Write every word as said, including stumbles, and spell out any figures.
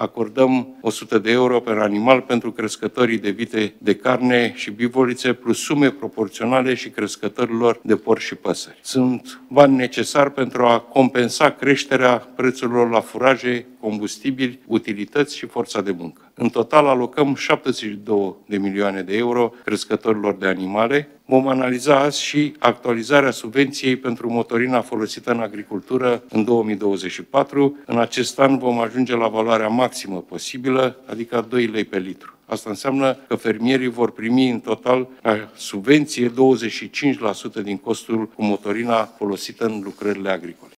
acordăm o sută de euro per animal pentru crescătorii de vite de carne și bivolițe, plus sume proporționale și crescătorilor de porci și păsări. Sunt bani necesari pentru a compensa creșterea prețurilor la furaje, combustibili, utilități și forța de muncă. În total alocăm șaptezeci și două de milioane de euro crescătorilor de animale. Vom analiza azi și actualizarea subvenției pentru motorina folosită în agricultură în două mii douăzeci și patru. În acest an vom ajunge la valoarea maximă posibilă, adică doi lei pe litru. Asta înseamnă că fermierii vor primi în total ca subvenție douăzeci și cinci la sută din costul cu motorina folosită în lucrările agricole.